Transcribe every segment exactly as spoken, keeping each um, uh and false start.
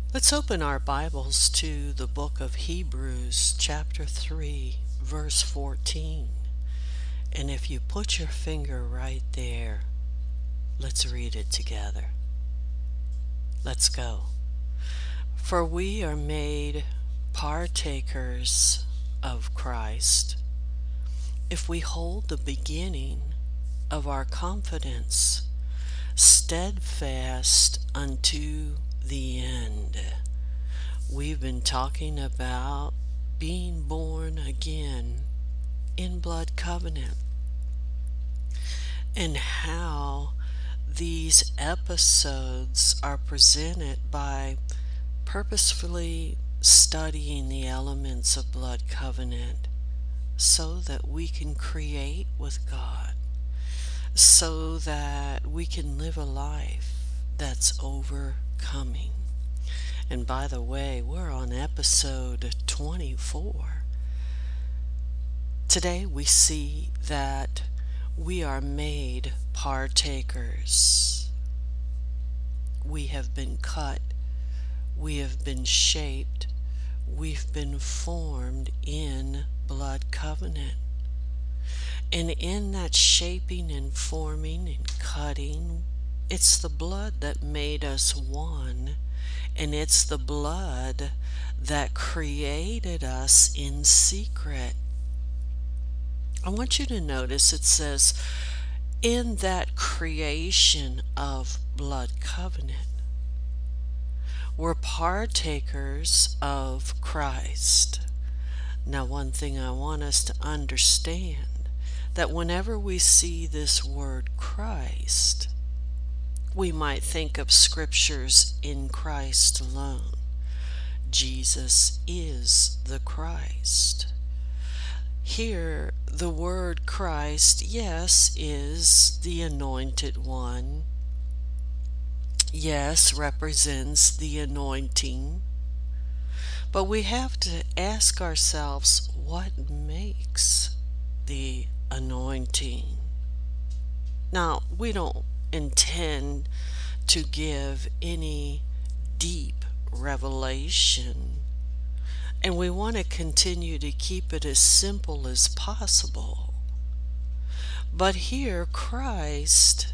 Let's open our Bibles to the book of Hebrews, chapter three, verse fourteen. And if you put your finger right there, let's read it together. Let's go. For we are made partakers of Christ if we hold the beginning of our confidence steadfast unto the end. We've been talking about being born again in blood covenant and how these episodes are presented by purposefully studying the elements of blood covenant so that we can create with God, so that we can live a life that's overcoming. And by the way, we're on episode twenty-four. Today we see that we are made partakers. We have been cut, we have been shaped, we've been formed in blood covenant. And in that shaping and forming and cutting, it's the blood that made us one, and it's the blood that created us in secret. I want you to notice it says, in that creation of blood covenant, we're partakers of Christ. Now, one thing I want us to understand, that whenever we see this word Christ, we might think of scriptures in Christ alone. Jesus is the Christ. Here, the word Christ, yes, is the anointed one. Yes, represents the anointing. But we have to ask ourselves, what makes the anointing? Now, we don't intend to give any deep revelation, and we want to continue to keep it as simple as possible. But here, Christ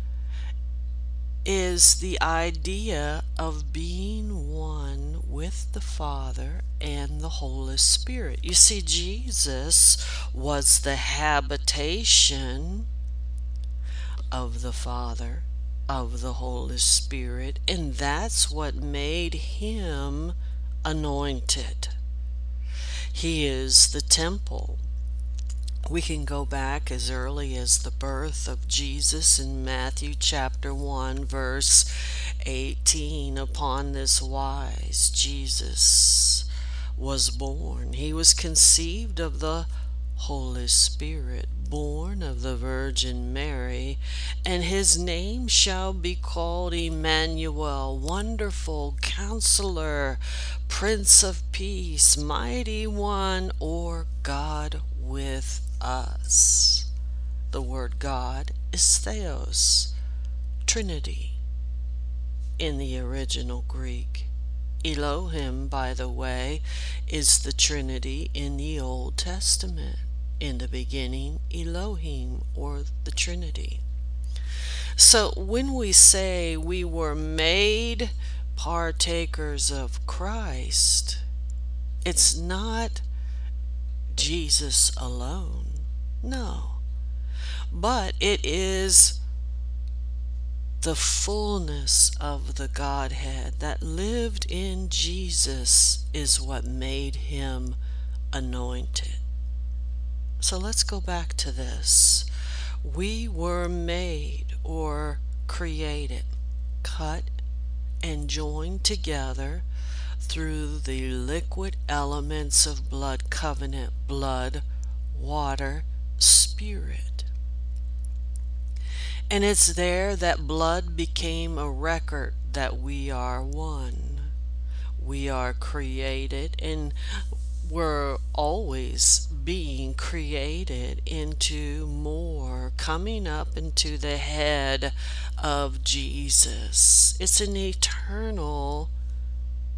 is the idea of being one with the Father and the Holy Spirit. You see, Jesus was the habitation of the Father, of the Holy Spirit, and that's what made him anointed. He is the temple. We can go back as early as the birth of Jesus in Matthew chapter one, verse eighteen. Upon this wise Jesus was born. He was conceived of the Holy Spirit, born of the Virgin Mary, and his name shall be called Emmanuel, Wonderful Counselor, Prince of Peace, Mighty One, or God with us. The word God is Theos, Trinity, in the original Greek. Elohim, by the way, is the Trinity in the Old Testament. In the beginning, Elohim, or the Trinity. So when we say we were made partakers of Christ, it's not Jesus alone, no, but it is the fullness of the Godhead that lived in Jesus is what made him anointed. So let's go back to this. We were made or created, cut and joined together through the liquid elements of blood covenant, blood, water, spirit. And it's there that blood became a record that we are one. We are created, and we're always being created into more, coming up into the head of Jesus. It's an eternal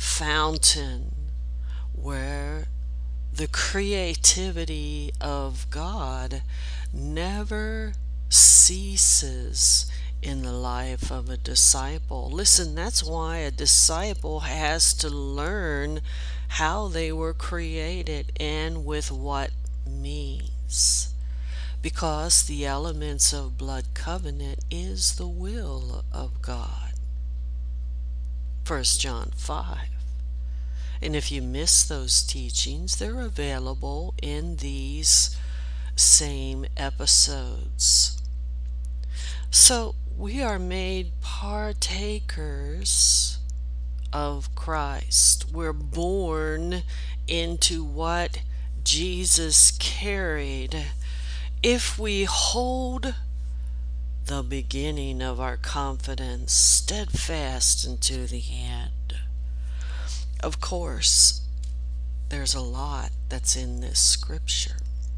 fountain where the creativity of God never ceases in the life of a disciple. Listen, that's why a disciple has to learn how they were created and with what means. Because the elements of blood covenant is the will of God. First John five. And if you miss those teachings, they're available in these same episodes. So we are made partakers of Christ. We're born into what Jesus carried if we hold the beginning of our confidence steadfast unto the end. Of course, there's a lot that's in this scripture.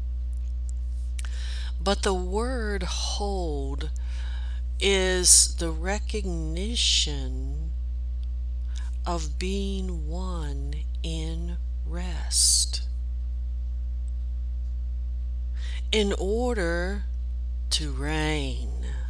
But the word hold is the recognition of being one in rest. In order to reign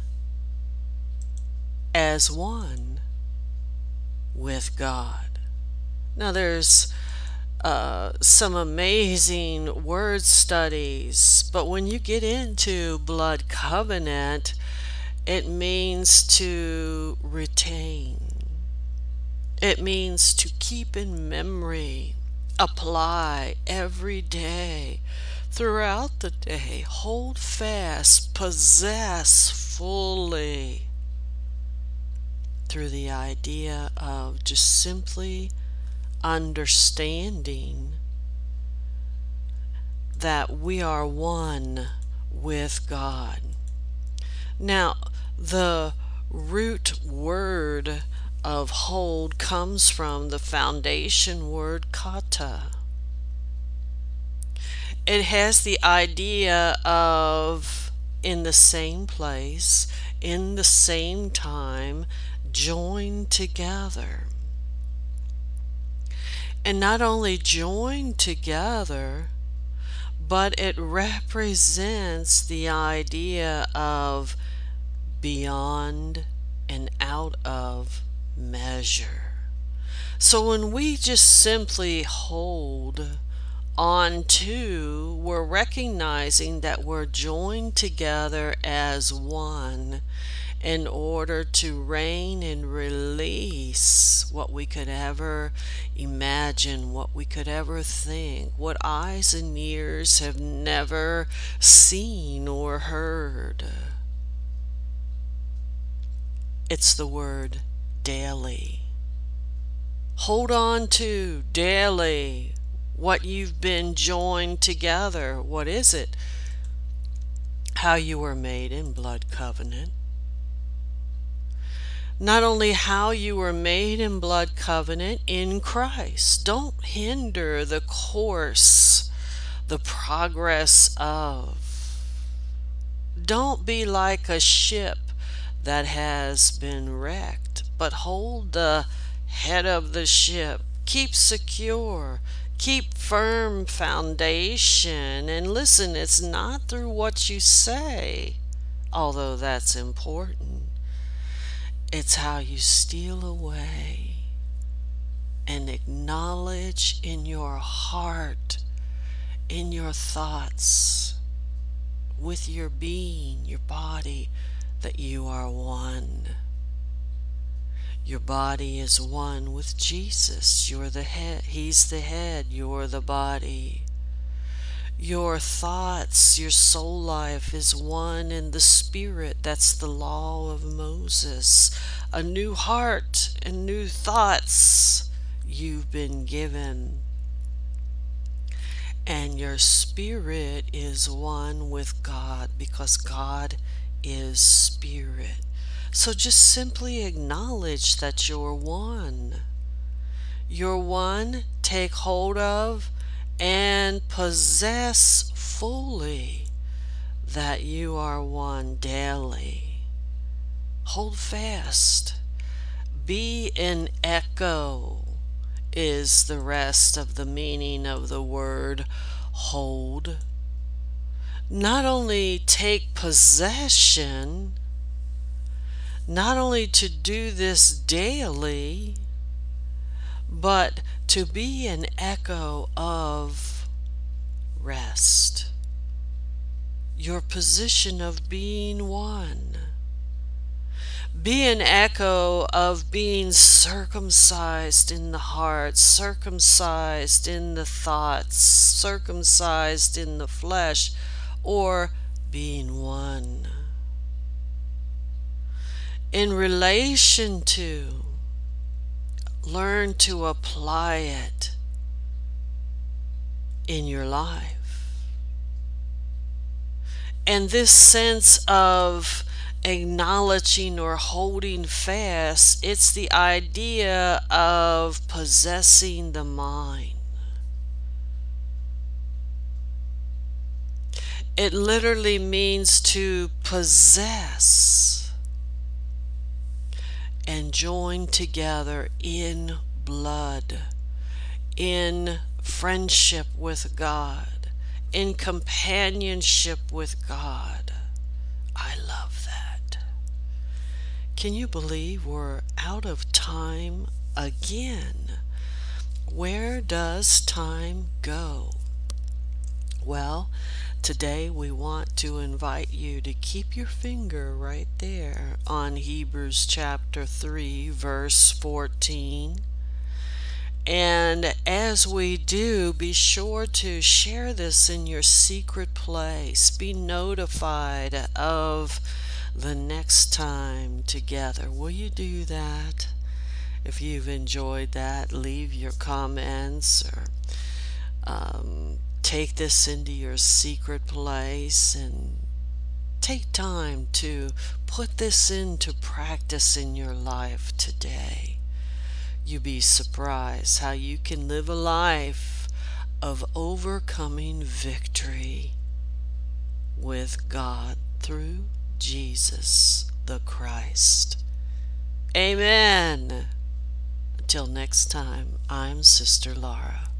as one with God. Now there's uh, some amazing word studies, but when you get into blood covenant, it means to retain. It means to keep in memory, apply every day, throughout the day, hold fast, possess fully, through the idea of just simply understanding that we are one with God. Now, the root word of hold comes from the foundation word kata. It has the idea of in the same place, in the same time, joined together. And not only joined together, but it represents the idea of beyond and out of measure. So when we just simply hold on to, we're recognizing that we're joined together as one in order to reign and release what we could ever imagine, what we could ever think, what eyes and ears have never seen or heard. It's the word daily. Hold on to daily what you've been joined together. What is it? How you were made in blood covenant. Not only how you were made in blood covenant in Christ. Don't hinder the course, the progress of. Don't be like a ship that has been wrecked, but hold the head of the ship. Keep secure. Keep firm foundation. And listen, it's not through what you say, although that's important. It's how you steal away and acknowledge in your heart, in your thoughts, with your being, your body, that you are one. Your body is one with Jesus. You're the head. He's the head. You're the body. Your thoughts, your soul life is one in the spirit. That's the law of Moses. A new heart and new thoughts you've been given. And your spirit is one with God because God is spirit. So just simply acknowledge that you're one. You're one, take hold of, and possess fully that you are one daily. Hold fast. Be an echo is the rest of the meaning of the word hold. Not only take possession, not only to do this daily, but to be an echo of rest. Your position of being one. Be an echo of being circumcised in the heart, circumcised in the thoughts, circumcised in the flesh, or being one. In relation to, learn to apply it in your life. And this sense of acknowledging or holding fast, it's the idea of possessing the mind. It literally means to possess and join together in blood, in friendship with God, in companionship with God. I love that. Can you believe we're out of time again? Where does time go? Well, today we want to invite you to keep your finger right there on Hebrews chapter three, verse fourteen. And as we do, be sure to share this in your secret place. Be notified of the next time together. Will you do that? If you've enjoyed that, leave your comments or um, take this into your secret place and take time to put this into practice in your life today. You'd be surprised how you can live a life of overcoming victory with God through Jesus the Christ. Amen. Until next time, I'm Sister Laura.